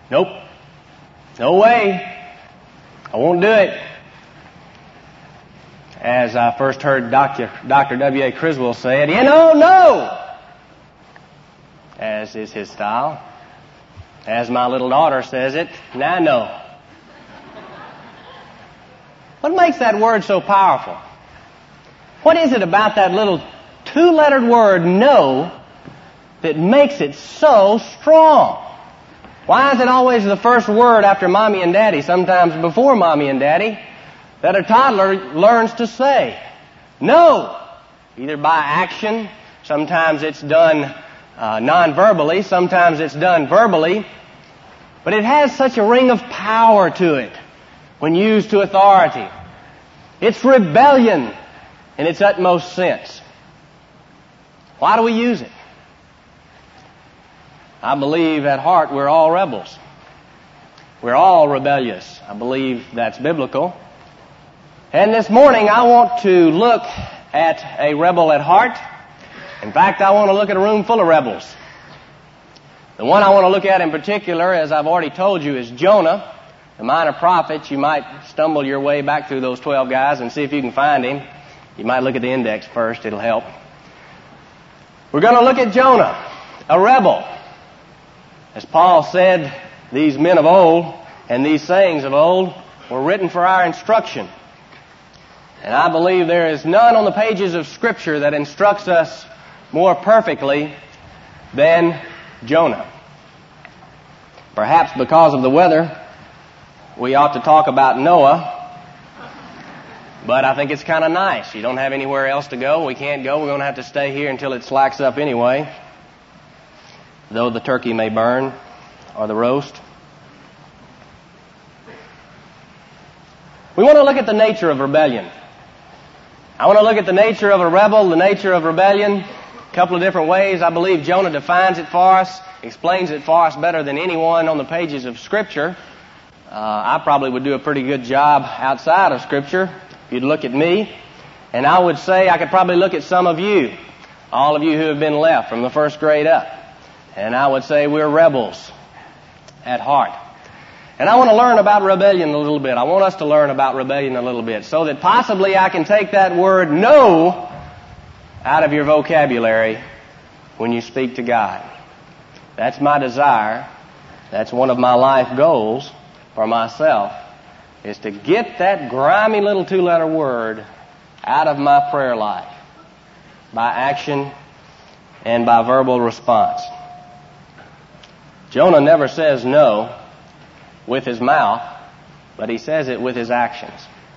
Nope. No way. I won't do it. As I first heard Dr. W.A. Criswell say it, no! As is his style. As my little daughter says it, no. What makes that word so powerful? What is it about that little two-lettered word, no, that makes it so strong? Why is it always the first word after mommy and daddy, sometimes before mommy and daddy, that a toddler learns to say? No. Either by action, sometimes it's done non-verbally, sometimes it's done verbally, but it has such a ring of power to it when used to authority. It's rebellion in its utmost sense. Why do we use it? I believe at heart we're all rebels. We're all rebellious. I believe that's biblical. And this morning I want to look at a rebel at heart. In fact, I want to look at a room full of rebels. The one I want to look at in particular, as I've already told you, is Jonah, the minor prophet. You might stumble your way back through those 12 guys and see if you can find him. You might look at the index first. It'll help. We're going to look at Jonah, a rebel. As Paul said, these men of old and these sayings of old were written for our instruction. And I believe there is none on the pages of Scripture that instructs us more perfectly than Jonah. Perhaps because of the weather, we ought to talk about Noah. But I think it's kind of nice. You don't have anywhere else to go. We can't go. We're going to have to stay here until it slacks up anyway, though the turkey may burn or the roast. We want to look at the nature of rebellion. I want to look at the nature of a rebel, the nature of rebellion, a couple of different ways. I believe Jonah defines it for us, explains it for us better than anyone on the pages of Scripture. I probably would do a pretty good job outside of Scripture if you'd look at me. And I would say I could probably look at some of you, all of you who have been left from the first grade up. And I would say we're rebels at heart. And I want to learn about rebellion a little bit. I want us to learn about rebellion a little bit so that possibly I can take that word no out of your vocabulary when you speak to God. That's my desire. That's one of my life goals for myself, is to get that grimy little two-letter word out of my prayer life by action and by verbal response. Jonah never says no with his mouth, but he says it with his actions.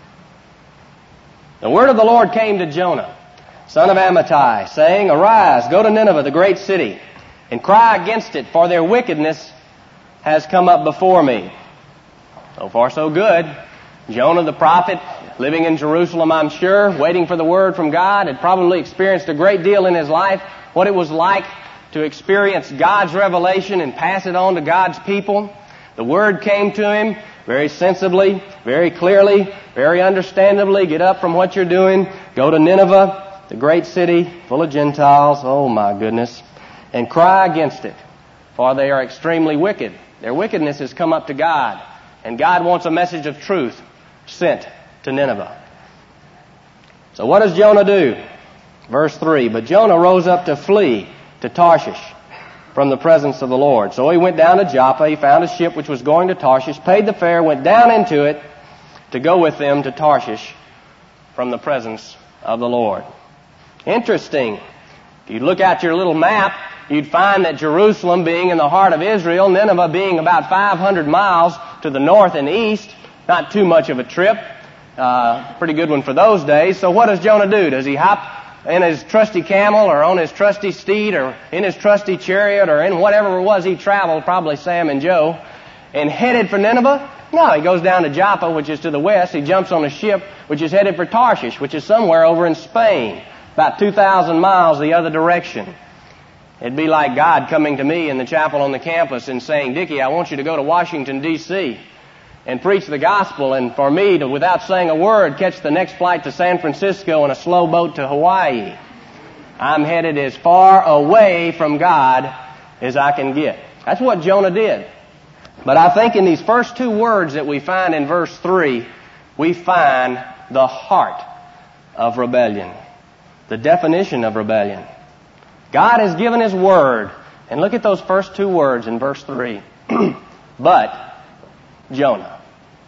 The word of the Lord came to Jonah, son of Amittai, saying, "Arise, go to Nineveh, the great city, and cry against it, for their wickedness has come up before me." So far, so good. Jonah the prophet, living in Jerusalem, I'm sure, waiting for the word from God, had probably experienced a great deal in his life, what it was like to experience God's revelation and pass it on to God's people. The word came to him very sensibly, very clearly, very understandably. Get up from what you're doing. Go to Nineveh, the great city full of Gentiles. Oh my goodness. And cry against it, for they are extremely wicked. Their wickedness has come up to God. And God wants a message of truth sent to Nineveh. So what does Jonah do? Verse 3, "But Jonah rose up to flee to Tarshish from the presence of the Lord. So he went down to Joppa. He found a ship which was going to Tarshish, paid the fare, went down into it to go with them to Tarshish from the presence of the Lord." Interesting. If you look at your little map, you'd find that Jerusalem being in the heart of Israel, Nineveh being about 500 miles to the north and east, not too much of a trip. Pretty good one for those days. So what does Jonah do? Does he hop in his trusty camel or on his trusty steed or in his trusty chariot or in whatever it was he traveled, probably Sam and Joe, and headed for Nineveh? No, he goes down to Joppa, which is to the west. He jumps on a ship which is headed for Tarshish, which is somewhere over in Spain, about 2,000 miles the other direction. It'd be like God coming to me in the chapel on the campus and saying, "Dickie, I want you to go to Washington, D.C. and preach the gospel," and for me to, without saying a word, catch the next flight to San Francisco and a slow boat to Hawaii. I'm headed as far away from God as I can get. That's what Jonah did. But I think in these first two words that we find in verse 3, we find the heart of rebellion, the definition of rebellion. God has given His Word. And look at those first two words in verse 3. But Jonah.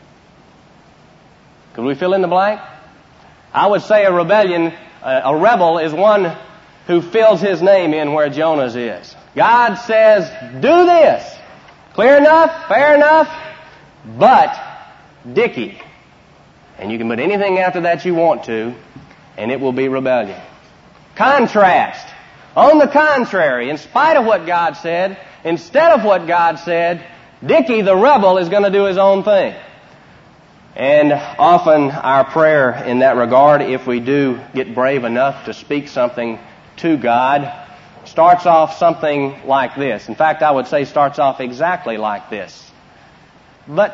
Could we fill in the blank? I would say a rebel is one who fills his name in where Jonah's is. God says, do this. Clear enough? Fair enough? But Dickie. And you can put anything after that you want to, and it will be rebellion. Contrast. On the contrary, in spite of what God said, instead of what God said, Dickie the rebel is going to do his own thing. And often our prayer in that regard, if we do get brave enough to speak something to God, starts off something like this. In fact, I would say starts off exactly like this. But,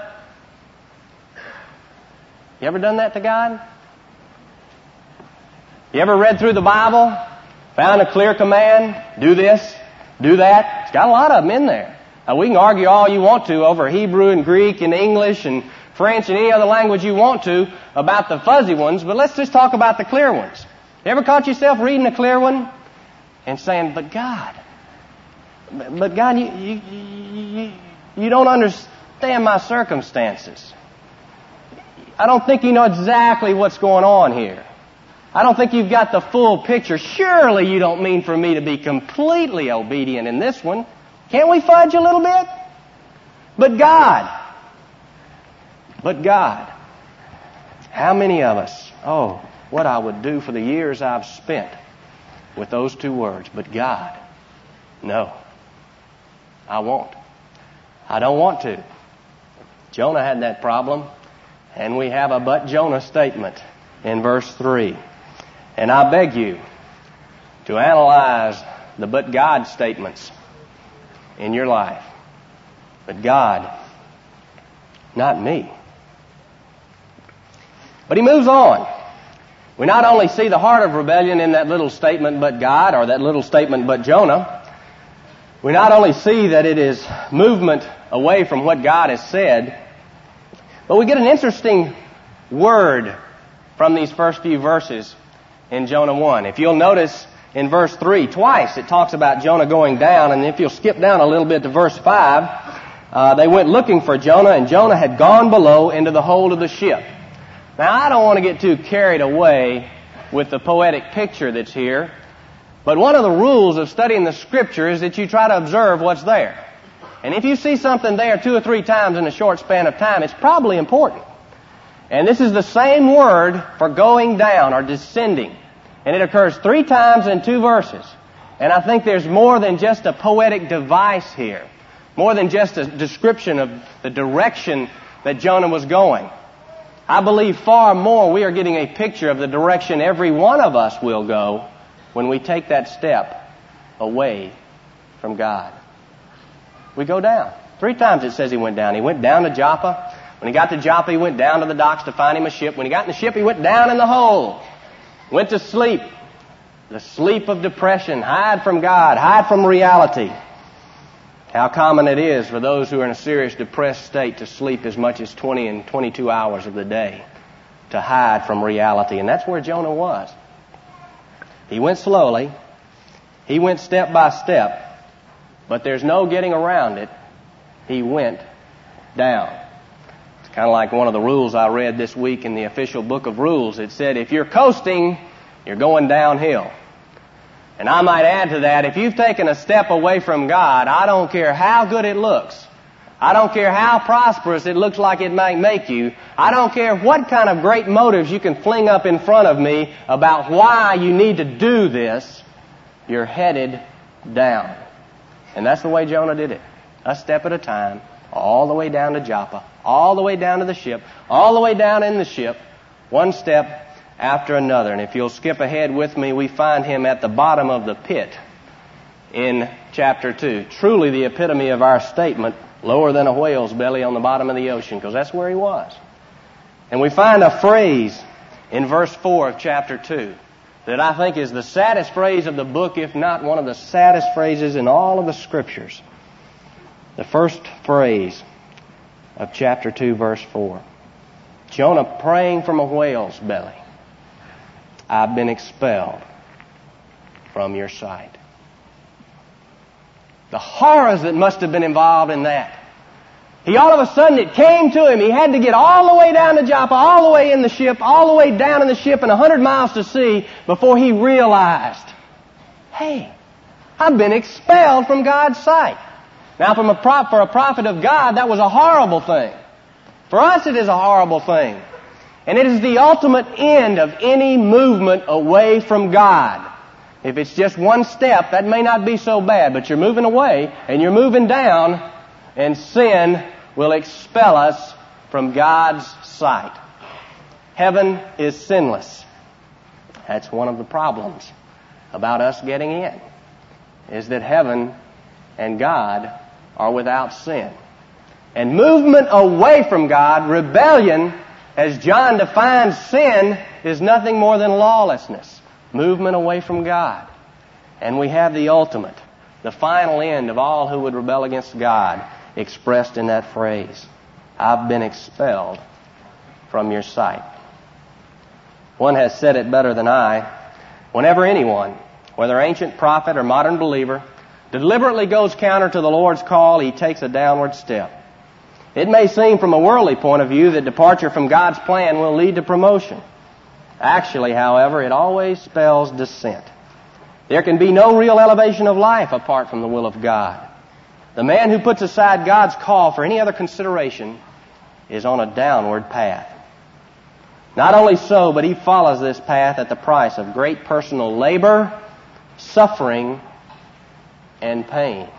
you ever done that to God? You ever read through the Bible, found a clear command, do this, do that? It's got a lot of them in there. Now, we can argue all you want to over Hebrew and Greek and English and French and any other language you want to about the fuzzy ones, but let's just talk about the clear ones. You ever caught yourself reading a clear one and saying, but God, you don't understand my circumstances. I don't think you know exactly what's going on here. I don't think you've got the full picture. Surely you don't mean for me to be completely obedient in this one. Can't we fudge a little bit? But God. How many of us, what I would do for the years I've spent with those two words, but God. No, I won't. I don't want to. Jonah had that problem, and we have a but Jonah statement in verse 3. And I beg you to analyze the but God statements in your life. But God, not me. But he moves on. We not only see the heart of rebellion in that little statement, but God, or that little statement, but Jonah. We not only see that it is movement away from what God has said, but we get an interesting word from these first few verses in Jonah 1. If you'll notice in verse 3, twice it talks about Jonah going down, and if you'll skip down a little bit to verse 5, they went looking for Jonah, and Jonah had gone below into the hold of the ship. Now, I don't want to get too carried away with the poetic picture that's here, but one of the rules of studying the Scripture is that you try to observe what's there. And if you see something there 2 or 3 times in a short span of time, it's probably important. And this is the same word for going down or descending. And it occurs 3 times in 2 verses. And I think there's more than just a poetic device here, more than just a description of the direction that Jonah was going. I believe far more we are getting a picture of the direction every one of us will go when we take that step away from God. We go down. 3 times it says he went down. He went down to Joppa. When he got to Joppa, he went down to the docks to find him a ship. When he got in the ship, he went down in the hole. Went to sleep. The sleep of depression. Hide from God. Hide from reality. How common it is for those who are in a serious depressed state to sleep as much as 20 and 22 hours of the day. To hide from reality. And that's where Jonah was. He went slowly. He went step by step. But there's no getting around it. He went down. It's kind of like one of the rules I read this week in the official book of rules. It said, if you're coasting, you're going downhill. And I might add to that, if you've taken a step away from God, I don't care how good it looks. I don't care how prosperous it looks like it might make you. I don't care what kind of great motives you can fling up in front of me about why you need to do this. You're headed down. And that's the way Jonah did it. A step at a time, all the way down to Joppa, all the way down to the ship, all the way down in the ship, one step after another. And if you'll skip ahead with me, we find him at the bottom of the pit in chapter 2. Truly the epitome of our statement, lower than a whale's belly on the bottom of the ocean, because that's where he was. And we find a phrase in verse 4 of chapter 2 that I think is the saddest phrase of the book, if not one of the saddest phrases in all of the Scriptures. The first phrase, of chapter 2, verse 4. Jonah praying from a whale's belly. I've been expelled from your sight. The horrors that must have been involved in that. He all of a sudden, it came to him. He had to get all the way down to Joppa, all the way in the ship, all the way down in the ship and 100 miles to sea before he realized, hey, I've been expelled from God's sight. Now, for a prophet of God, that was a horrible thing. For us, it is a horrible thing. And it is the ultimate end of any movement away from God. If it's just one step, that may not be so bad, but you're moving away and you're moving down, and sin will expel us from God's sight. Heaven is sinless. That's one of the problems about us getting in, is that heaven and God are without sin. And movement away from God, rebellion, as John defines sin, is nothing more than lawlessness. Movement away from God. And we have the ultimate, the final end of all who would rebel against God, expressed in that phrase. I've been expelled from your sight. One has said it better than I. Whenever anyone, whether ancient prophet or modern believer, deliberately goes counter to the Lord's call, he takes a downward step. It may seem from a worldly point of view that departure from God's plan will lead to promotion. Actually, however, it always spells descent. There can be no real elevation of life apart from the will of God. The man who puts aside God's call for any other consideration is on a downward path. Not only so, but he follows this path at the price of great personal labor, suffering, and pain.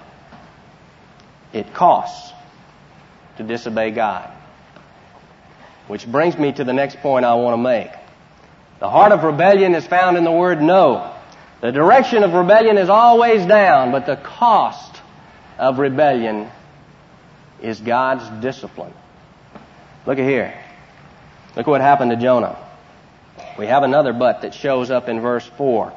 It costs to disobey God. Which brings me to the next point I want to make. The heart of rebellion is found in the word no. The direction of rebellion is always down, but the cost of rebellion is God's discipline. Look at here. Look what happened to Jonah. We have another but that shows up in verse 4.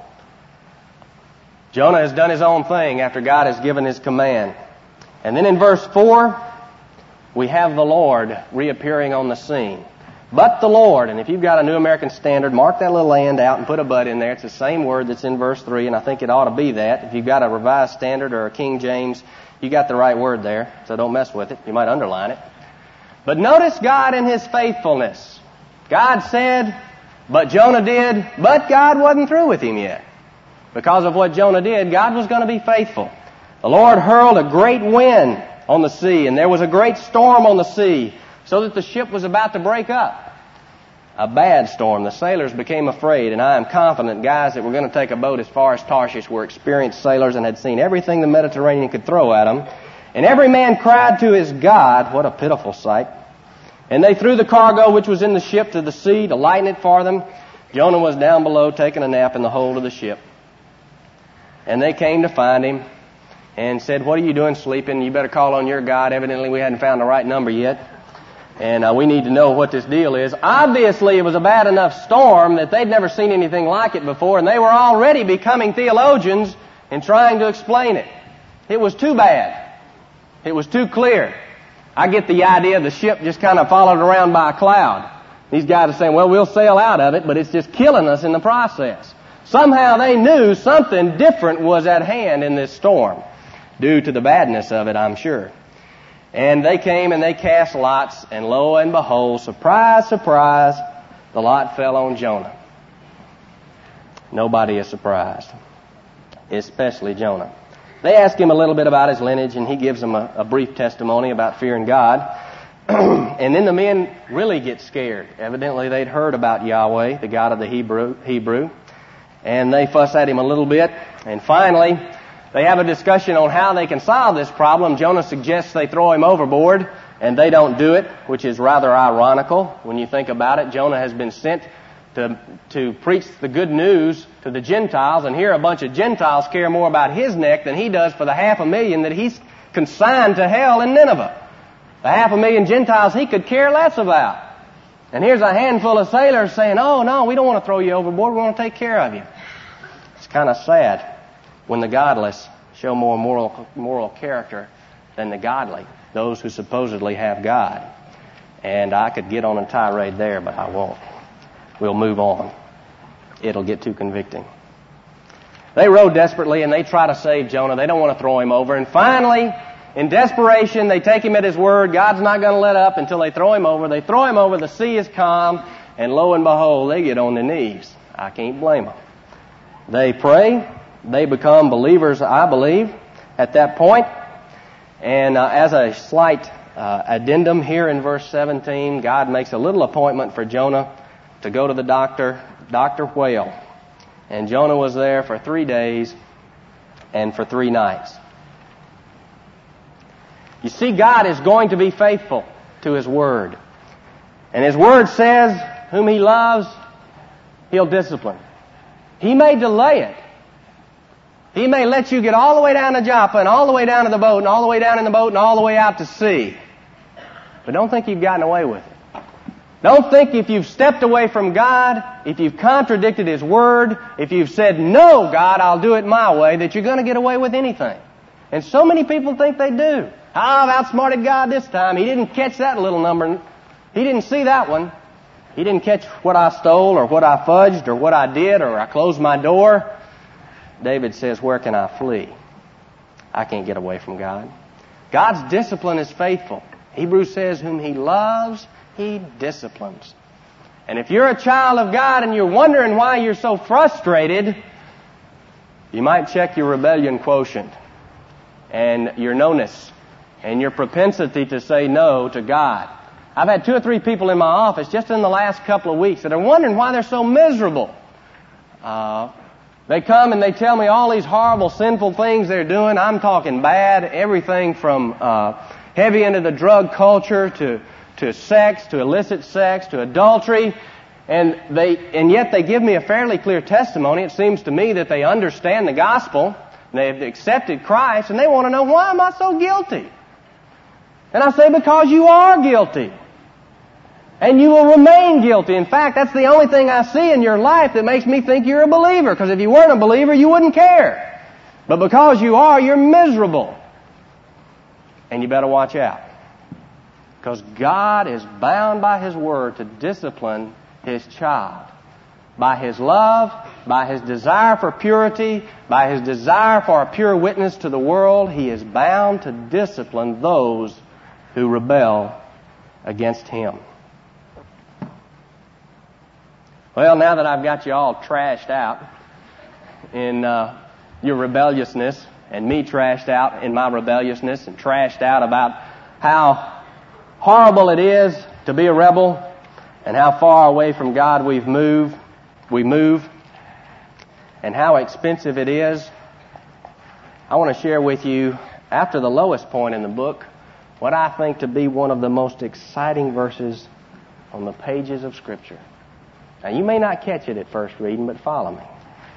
Jonah has done his own thing after God has given his command. And then in verse 4, we have the Lord reappearing on the scene. But the Lord, and if you've got a New American Standard, mark that little and out and put a but in there. It's the same word that's in verse 3, and I think it ought to be that. If you've got a Revised Standard or a King James, you got the right word there, so don't mess with it. You might underline it. But notice God in His faithfulness. God said, but Jonah did, but God wasn't through with him yet. Because of what Jonah did, God was going to be faithful. The Lord hurled a great wind on the sea, and there was a great storm on the sea, so that the ship was about to break up. A bad storm. The sailors became afraid, and I am confident guys that were going to take a boat as far as Tarshish were experienced sailors and had seen everything the Mediterranean could throw at them. And every man cried to his God. What a pitiful sight. And they threw the cargo which was in the ship to the sea to lighten it for them. Jonah was down below taking a nap in the hold of the ship. And they came to find him and said, what are you doing sleeping? You better call on your God. Evidently we hadn't found the right number yet. And we need to know what this deal is. Obviously, it was a bad enough storm that they'd never seen anything like it before, and they were already becoming theologians in trying to explain it. It was too bad. It was too clear. I get the idea the ship just kind of followed around by a cloud. These guys are saying, well, we'll sail out of it, but it's just killing us in the process. Somehow they knew something different was at hand in this storm, due to the badness of it, I'm sure. And they came and they cast lots, and lo and behold, surprise, surprise, the lot fell on Jonah. Nobody is surprised, especially Jonah. They ask him a little bit about his lineage, and he gives them a brief testimony about fearing God. And then the men really get scared. Evidently they'd heard about Yahweh, the God of the Hebrew, and they fuss at him a little bit. And finally, they have a discussion on how they can solve this problem. Jonah suggests they throw him overboard, and they don't do it, which is rather ironical when you think about it. Jonah has been sent to preach the good news to the Gentiles, and here a bunch of Gentiles care more about his neck than he does for the 500,000 that he's consigned to hell in Nineveh. The 500,000 Gentiles he could care less about. And here's a handful of sailors saying, oh, no, we don't want to throw you overboard. We want to take care of you. It's kind of sad when the godless show more moral character than the godly. those who supposedly have God. And I could get on a tirade there, but I won't. We'll move on. It'll get too convicting. They row desperately and they try to save Jonah. They don't want to throw him over. And finally, in desperation, they take him at his word. God's not going to let up until they throw him over. They throw him over. The sea is calm. And lo and behold, they get on their knees. I can't blame them. They pray. They become believers, I believe, at that point. And as a slight addendum here in verse 17, God makes a little appointment for Jonah to go to the doctor, Dr. Whale. And Jonah was there for 3 days and for 3 nights. You see, God is going to be faithful to His Word. And His Word says, whom He loves, He'll discipline. He may delay it. He may let you get all the way down to Joppa and all the way down to the boat and all the way down in the boat and all the way out to sea. But don't think you've gotten away with it. Don't think if you've stepped away from God, if you've contradicted His Word, if you've said, no, God, I'll do it my way, that you're going to get away with anything. And so many people think they do. I've outsmarted God this time. He didn't catch that little number. He didn't see that one. He didn't catch what I stole or what I fudged or what I did or I closed my door. David says, where can I flee? I can't get away from God. God's discipline is faithful. Hebrews says, whom He loves, He disciplines. And if you're a child of God and you're wondering why you're so frustrated, you might check your rebellion quotient and your no-ness and your propensity to say no to God. I've had 2 or 3 people in my office just in the last couple of weeks that are wondering why they're so miserable. They come and they tell me all these horrible, sinful things they're doing. I'm talking bad, everything from heavy into the drug culture to sex, to illicit sex, to adultery. And yet they give me a fairly clear testimony. It seems to me that they understand the gospel. They've accepted Christ, and they want to know, why am I so guilty? And I say, because you are guilty. And you will remain guilty. In fact, that's the only thing I see in your life that makes me think you're a believer. Because if you weren't a believer, you wouldn't care. But because you are, you're miserable. And you better watch out. Because God is bound by His Word to discipline His child. By His love, by His desire for purity, by His desire for a pure witness to the world, He is bound to discipline those who rebel against Him. Well, now that I've got you all trashed out in your rebelliousness, and me trashed out in my rebelliousness, and trashed out about how horrible it is to be a rebel, and how far away from God we move, and how expensive it is, I want to share with you, after the lowest point in the book, what I think to be one of the most exciting verses on the pages of Scripture. Now, you may not catch it at first reading, but follow me.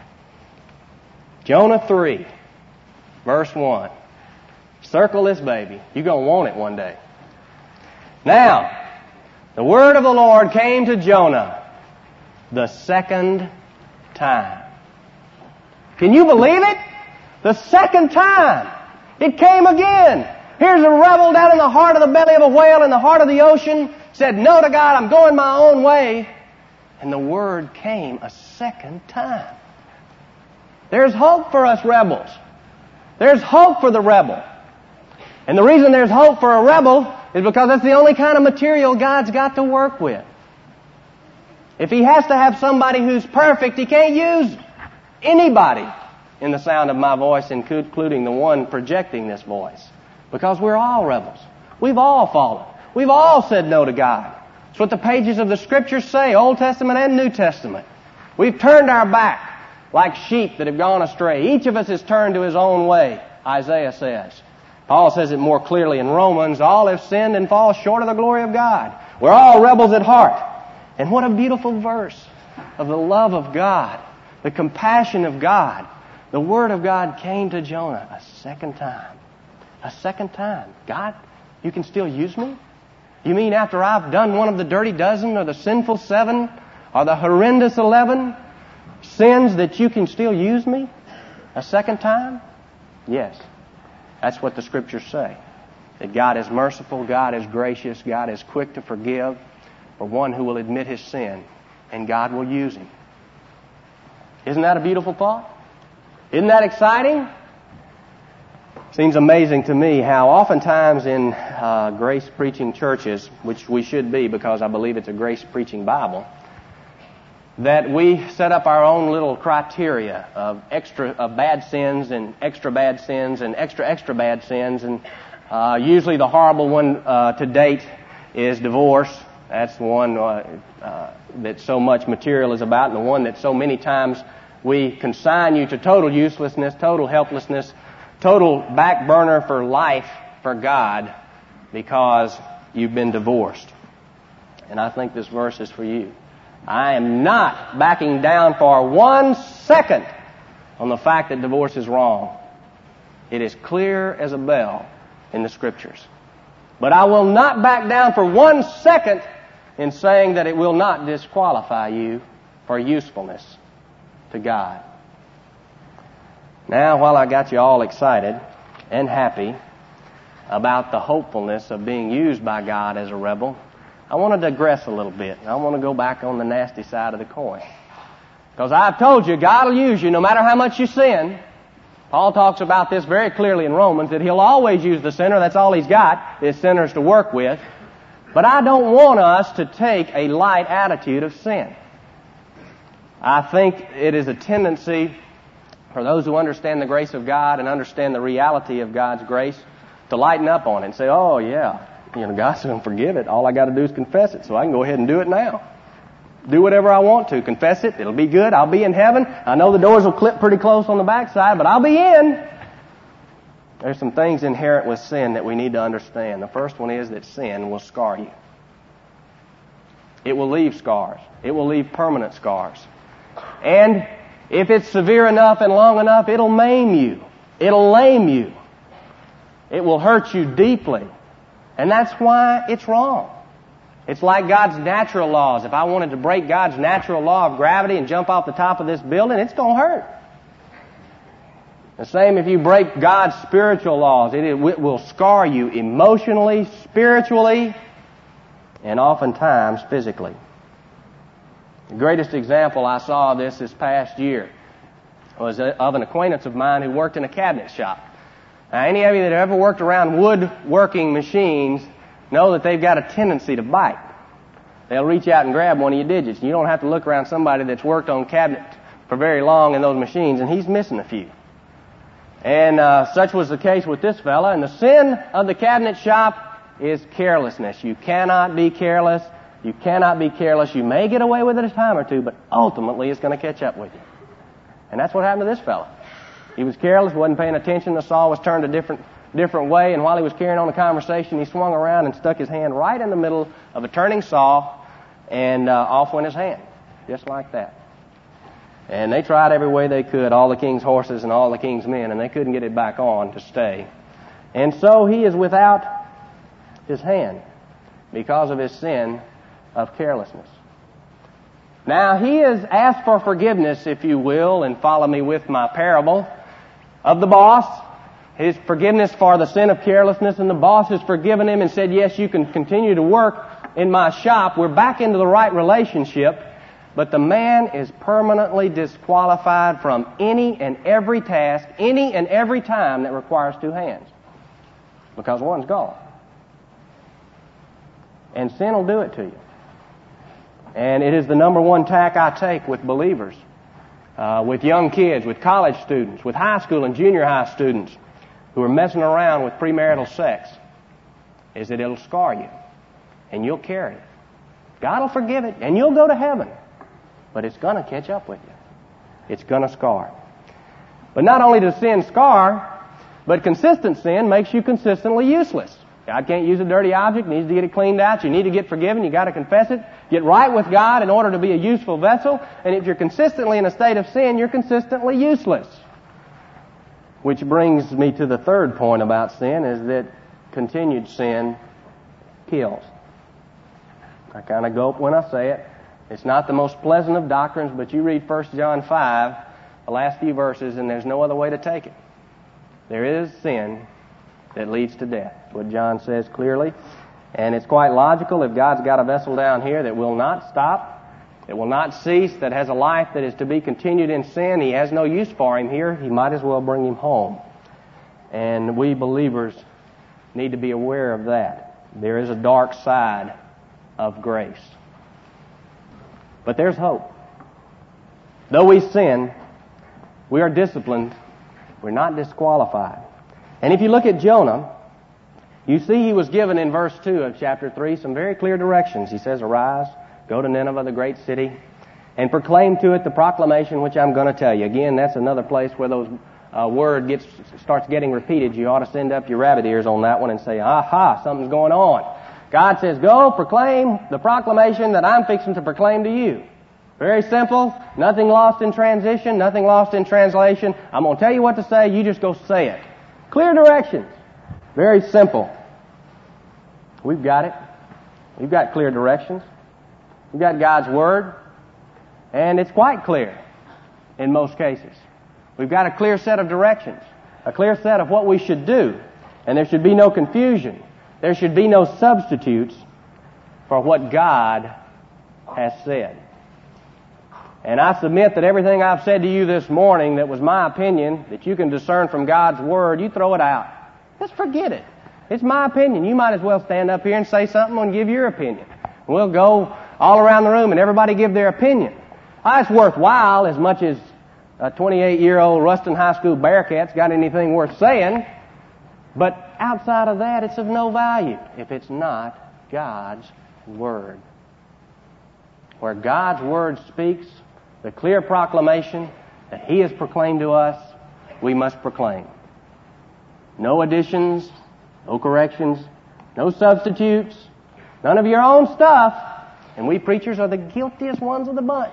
Jonah 3, verse 1. Circle this baby. You're going to want it one day. Now, the word of the Lord came to Jonah the second time. Can you believe it? The second time. It came again. Here's a rebel down in the heart of the belly of a whale, in the heart of the ocean, said, no to God, I'm going my own way. And the word came a second time. There's hope for us rebels. There's hope for the rebel. And the reason there's hope for a rebel is because that's the only kind of material God's got to work with. If He has to have somebody who's perfect, He can't use anybody in the sound of my voice, including the one projecting this voice. Because we're all rebels. We've all fallen. We've all said no to God. That's what the pages of the Scriptures say, Old Testament and New Testament. We've turned our back like sheep that have gone astray. Each of us has turned to his own way, Isaiah says. Paul says it more clearly in Romans, all have sinned and fall short of the glory of God. We're all rebels at heart. And what a beautiful verse of the love of God, the compassion of God. The Word of God came to Jonah a second time. A second time. God, you can still use me? You mean after I've done one of the dirty dozen or the sinful 7 or the horrendous 11 sins that you can still use me a second time? Yes. That's what the Scriptures say. that God is merciful, God is gracious, God is quick to forgive for one who will admit his sin, and God will use him. Isn't that a beautiful thought? Isn't that exciting? Seems amazing to me how oftentimes in grace-preaching churches, which we should be because I believe it's a grace-preaching Bible, that we set up our own little criteria of bad sins and extra bad sins and extra bad sins, and usually the horrible one to date is divorce. That's the one that so much material is about, and the one that so many times we consign you to total uselessness, total helplessness, total back burner for life for God because you've been divorced. And I think this verse is for you. I am not backing down for 1 second on the fact that divorce is wrong. It is clear as a bell in the Scriptures. But I will not back down for 1 second in saying that it will not disqualify you for usefulness to God. Now, while I got you all excited and happy about the hopefulness of being used by God as a rebel, I want to digress a little bit. I want to go back on the nasty side of the coin. Because I've told you, God will use you no matter how much you sin. Paul talks about this very clearly in Romans, that He'll always use the sinner. That's all He's got, is sinners to work with. But I don't want us to take a light attitude of sin. I think it is a tendency for those who understand the grace of God and understand the reality of God's grace to lighten up on it and say, oh yeah, God's going to forgive it. All I got to do is confess it, so I can go ahead and do it now. Do whatever I want to. Confess it. It'll be good. I'll be in heaven. I know the doors will clip pretty close on the backside, but I'll be in. There's some things inherent with sin that we need to understand. The first one is that sin will scar you. It will leave scars. It will leave permanent scars. And if it's severe enough and long enough, it'll maim you. It'll lame you. It will hurt you deeply. And that's why it's wrong. It's like God's natural laws. If I wanted to break God's natural law of gravity and jump off the top of this building, it's going to hurt. The same if you break God's spiritual laws. It will scar you emotionally, spiritually, and oftentimes physically. The greatest example I saw of this past year was of an acquaintance of mine who worked in a cabinet shop. Now, any of you that have ever worked around woodworking machines know that they've got a tendency to bite. They'll reach out and grab one of your digits. You don't have to look around somebody that's worked on cabinet for very long in those machines, and he's missing a few. And such was the case with this fella. And the sin of the cabinet shop is carelessness. You cannot be careless. You cannot be careless. You may get away with it a time or two, but ultimately it's going to catch up with you. And that's what happened to this fella. He was careless, wasn't paying attention. The saw was turned a different way, and while he was carrying on the conversation, he swung around and stuck his hand right in the middle of a turning saw, and off went his hand, just like that. And they tried every way they could, all the king's horses and all the king's men, and they couldn't get it back on to stay. And so he is without his hand because of his sin of carelessness. Now, he has asked for forgiveness, if you will, and follow me with my parable, of the boss. His forgiveness for the sin of carelessness, and the boss has forgiven him and said, yes, you can continue to work in my shop. We're back into the right relationship. But the man is permanently disqualified from any and every task, any and every time that requires two hands. Because one's gone. And sin will do it to you. And it is the number one tack I take with believers, with young kids, with college students, with high school and junior high students who are messing around with premarital sex, is that it'll scar you. And you'll carry it. God will forgive it, and you'll go to heaven. But it's going to catch up with you. It's going to scar. But not only does sin scar, but consistent sin makes you consistently useless. God can't use a dirty object. He needs to get it cleaned out. You need to get forgiven. You got to confess it. Get right with God in order to be a useful vessel. And if you're consistently in a state of sin, you're consistently useless. Which brings me to the third point about sin, is that continued sin kills. I kind of gulp when I say it. It's not the most pleasant of doctrines, but you read 1 John 5, the last few verses, and there's no other way to take it. There is sin that leads to death. That's what John says clearly. And it's quite logical. If God's got a vessel down here that will not stop, that will not cease, that has a life that is to be continued in sin, He has no use for him here. He might as well bring him home. And we believers need to be aware of that. There is a dark side of grace. But there's hope. Though we sin, we are disciplined. We're not disqualified. And if you look at Jonah, you see he was given in verse 2 of chapter 3 some very clear directions. He says, "Arise, go to Nineveh, the great city, and proclaim to it the proclamation which I'm going to tell you." Again, that's another place where those word starts getting repeated. You ought to send up your rabbit ears on that one and say, "Aha, something's going on." God says, "Go proclaim the proclamation that I'm fixing to proclaim to you." Very simple. Nothing lost in transition. Nothing lost in translation. I'm going to tell you what to say. You just go say it. Clear directions. Very simple. We've got it. We've got clear directions. We've got God's Word. And it's quite clear in most cases. We've got a clear set of directions. A clear set of what we should do. And there should be no confusion. There should be no substitutes for what God has said. And I submit that everything I've said to you this morning that was my opinion, that you can discern from God's Word, you throw it out. Just forget it. It's my opinion. You might as well stand up here and say something and give your opinion. We'll go all around the room and everybody give their opinion. It's worthwhile as much as a 28-year-old Ruston High School Bearcat's got anything worth saying. But outside of that, it's of no value if it's not God's Word. Where God's Word speaks, the clear proclamation that He has proclaimed to us, we must proclaim. No additions, no corrections, no substitutes, none of your own stuff. And we preachers are the guiltiest ones of the bunch.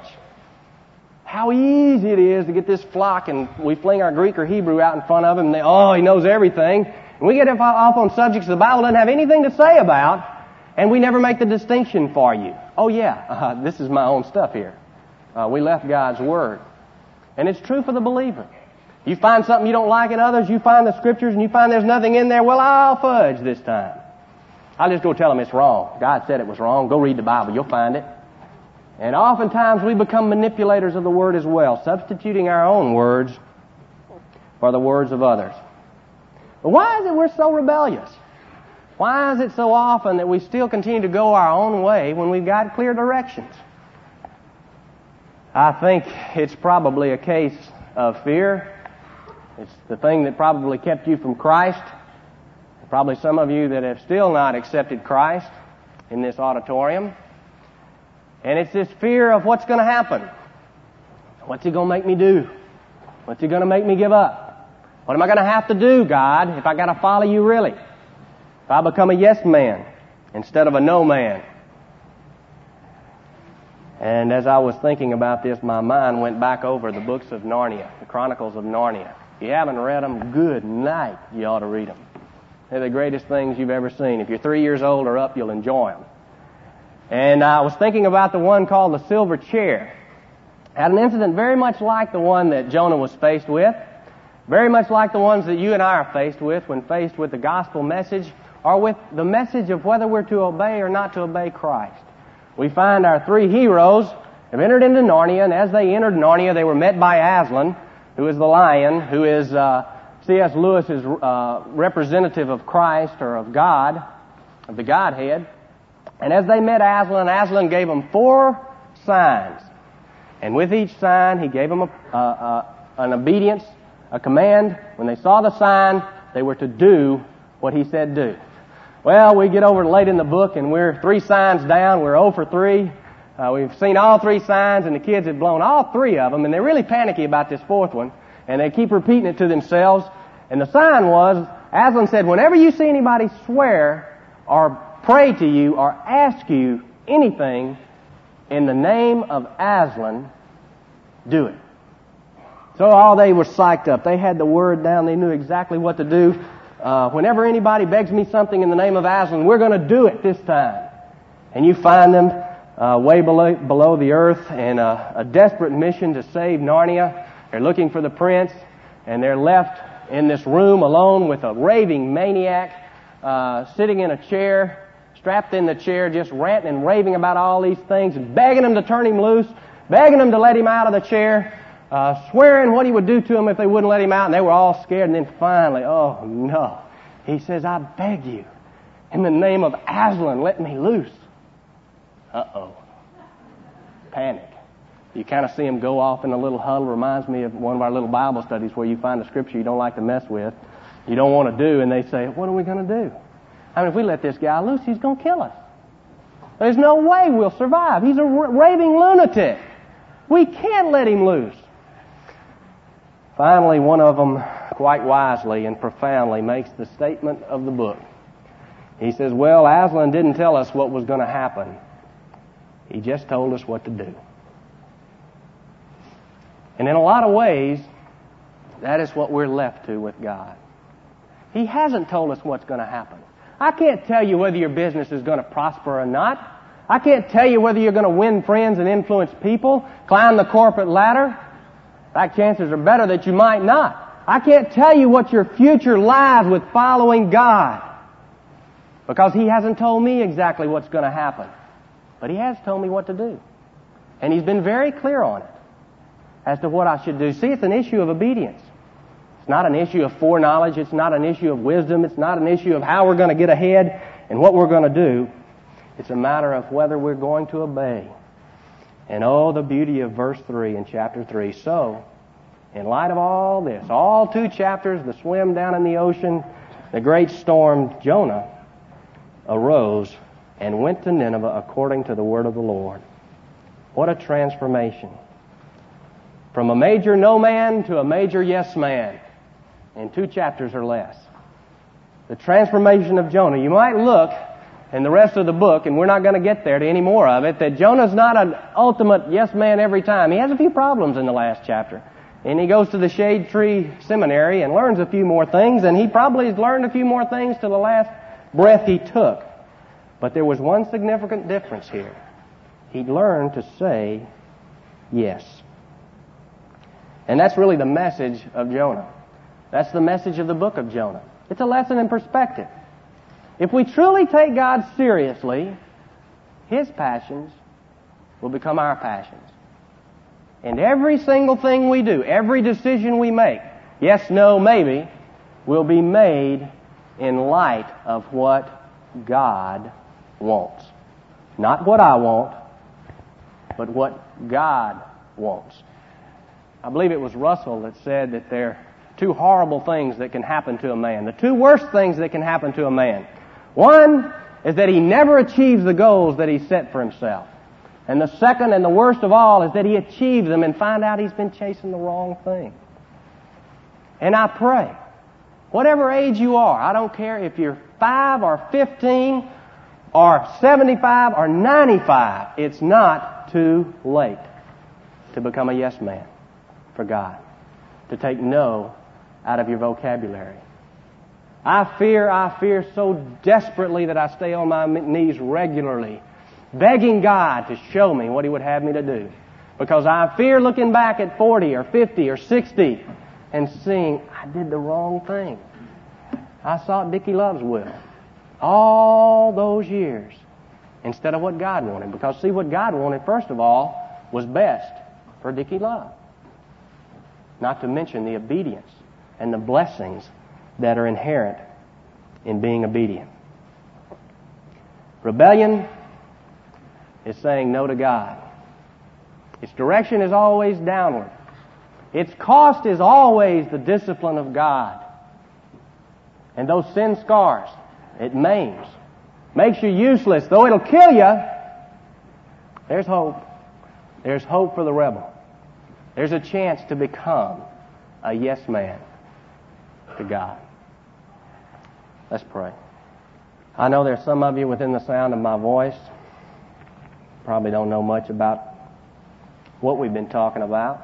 How easy it is to get this flock and we fling our Greek or Hebrew out in front of him and he knows everything. And we get off on subjects the Bible doesn't have anything to say about, and we never make the distinction for you. This is my own stuff here. We left God's Word. And it's true for the believer. You find something you don't like in others, you find the Scriptures and you find there's nothing in there, well, I'll fudge this time. I'll just go tell them it's wrong. God said it was wrong. Go read the Bible. You'll find it. And oftentimes we become manipulators of the Word as well, substituting our own words for the words of others. But why is it we're so rebellious? Why is it so often that we still continue to go our own way when we've got clear directions? I think it's probably a case of fear. It's the thing that probably kept you from Christ. Probably some of you that have still not accepted Christ in this auditorium. And it's this fear of what's going to happen. What's He going to make me do? What's He going to make me give up? What am I going to have to do, God, if I got to follow You really? If I become a yes man instead of a no man? And as I was thinking about this, my mind went back over the books of Narnia, the Chronicles of Narnia. If you haven't read them, good night, you ought to read them. They're the greatest things you've ever seen. If you're 3 years old or up, you'll enjoy them. And I was thinking about the one called the Silver Chair. Had an incident very much like the one that Jonah was faced with, very much like the ones that you and I are faced with when faced with the gospel message or with the message of whether we're to obey or not to obey Christ. We find our three heroes have entered into Narnia, and as they entered Narnia, they were met by Aslan, who is the lion, who is C.S. Lewis's representative of Christ or of God, of the Godhead. And as they met Aslan, Aslan gave them 4 signs. And with each sign, he gave them an obedience, a command. When they saw the sign, they were to do what he said do. Well, we get over late in the book, and we're 3 signs down. We're 0 for 3. We've seen all 3 signs, and the kids have blown all 3 of them, and they're really panicky about this 4th one. And they keep repeating it to themselves. And the sign was, Aslan said, whenever you see anybody swear or pray to you or ask you anything in the name of Aslan, do it. So they were psyched up. They had the word down. They knew exactly what to do. Whenever anybody begs me something in the name of Aslan, we're going to do it this time. And you find them way below the earth in a desperate mission to save Narnia. They're looking for the prince, and they're left in this room alone with a raving maniac sitting in a chair, strapped in the chair, just ranting and raving about all these things and begging them to turn him loose, begging them to let him out of the chair, swearing what he would do to them if they wouldn't let him out, and they were all scared. And then finally, oh no, he says, I beg you, in the name of Aslan, let me loose. Uh-oh. Panic. You kind of see him go off in a little huddle. Reminds me of one of our little Bible studies where you find a scripture you don't like to mess with, you don't want to do, and they say, what are we going to do? I mean, if we let this guy loose, he's going to kill us. There's no way we'll survive. He's a raving lunatic. We can't let him loose. Finally, one of them, quite wisely and profoundly, makes the statement of the book. He says, well, Aslan didn't tell us what was going to happen. He just told us what to do. And in a lot of ways, that is what we're left to with God. He hasn't told us what's going to happen. I can't tell you whether your business is going to prosper or not. I can't tell you whether you're going to win friends and influence people, climb the corporate ladder. In fact, chances are better that you might not. I can't tell you what your future lies with following God, because He hasn't told me exactly what's going to happen. But He has told me what to do. And He's been very clear on it as to what I should do. See, it's an issue of obedience. It's not an issue of foreknowledge. It's not an issue of wisdom. It's not an issue of how we're going to get ahead and what we're going to do. It's a matter of whether we're going to obey. And oh, the beauty of verse 3 in chapter 3. So, in light of all this, all 2 chapters, the swim down in the ocean, the great storm, Jonah arose and went to Nineveh according to the word of the Lord. What a transformation. From a major no man to a major yes man in 2 chapters or less. The transformation of Jonah. You might look in the rest of the book, and we're not going to get there to any more of it, that Jonah's not an ultimate yes man every time. He has a few problems in the last chapter. And he goes to the Shade Tree Seminary and learns a few more things, and he probably has learned a few more things to the last breath he took. But there was one significant difference here. He learned to say yes. And that's really the message of Jonah. That's the message of the book of Jonah. It's a lesson in perspective. If we truly take God seriously, His passions will become our passions. And every single thing we do, every decision we make, yes, no, maybe, will be made in light of what God wants. Not what I want, but what God wants. I believe it was Russell that said that there are 2 horrible things that can happen to a man. The 2 worst things that can happen to a man. One is that he never achieves the goals that he set for himself. And the second and the worst of all is that he achieves them and find out he's been chasing the wrong thing. And I pray, whatever age you are, I don't care if you're 5 or 15 or 75 or 95, it's not too late to become a yes man for God, to take no out of your vocabulary. I fear so desperately that I stay on my knees regularly, begging God to show me what He would have me to do. Because I fear looking back at 40 or 50 or 60 and seeing I did the wrong thing. I sought Dickie Love's will all those years instead of what God wanted. Because see, what God wanted, first of all, was best for Dickie Love. Not to mention the obedience and the blessings that are inherent in being obedient. Rebellion is saying no to God. Its direction is always downward. Its cost is always the discipline of God. And those sin scars, it maims, makes you useless. Though it'll kill you, there's hope. There's hope for the rebel. There's a chance to become a yes man to God. Let's pray. I know there's some of you within the sound of my voice probably don't know much about what we've been talking about.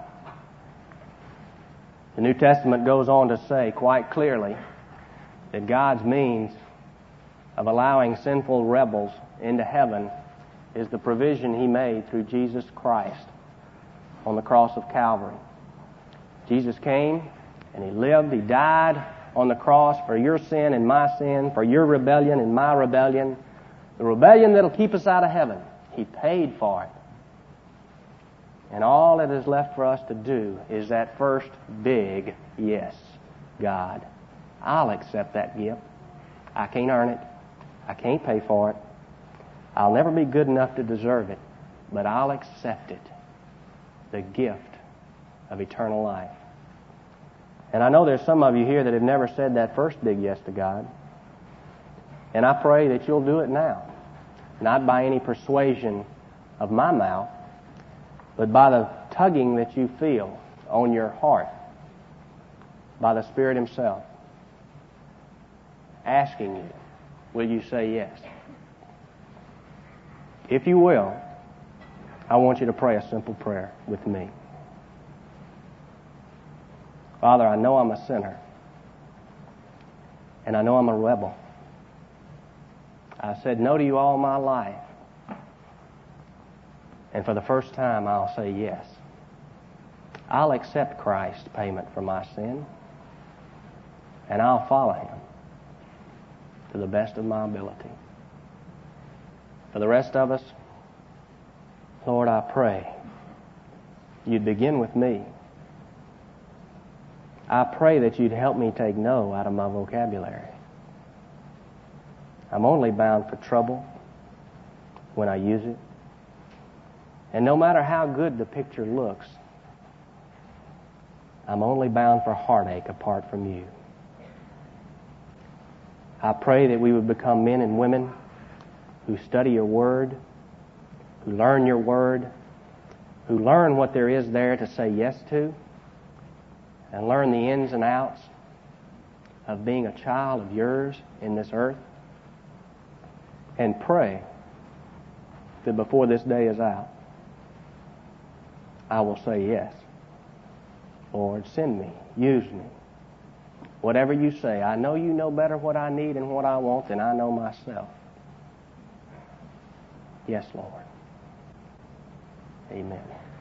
The New Testament goes on to say quite clearly that God's means of allowing sinful rebels into heaven is the provision He made through Jesus Christ on the cross of Calvary. Jesus came And He lived, He died on the cross for your sin and my sin, for your rebellion and my rebellion. The rebellion that'll keep us out of heaven. He paid for it. And all that is left for us to do is that first big yes. God, I'll accept that gift. I can't earn it. I can't pay for it. I'll never be good enough to deserve it, but I'll accept it. The gift of eternal life. And I know there's some of you here that have never said that first big yes to God. And I pray that you'll do it now. Not by any persuasion of my mouth, but by the tugging that you feel on your heart by the Spirit Himself asking you, will you say yes? If you will, I want you to pray a simple prayer with me. Father, I know I'm a sinner, and I know I'm a rebel. I said no to you all my life, and for the first time I'll say yes. I'll accept Christ's payment for my sin, and I'll follow Him to the best of my ability. For the rest of us, Lord, I pray You'd begin with me. I pray that You'd help me take no out of my vocabulary. I'm only bound for trouble when I use it. And no matter how good the picture looks, I'm only bound for heartache apart from You. I pray that we would become men and women who study Your Word, who learn Your Word, who learn what there is there to say yes to, and learn the ins and outs of being a child of Yours in this earth. And pray that before this day is out, I will say yes. Lord, send me, use me. Whatever You say, I know You know better what I need and what I want than I know myself. Yes, Lord. Amen.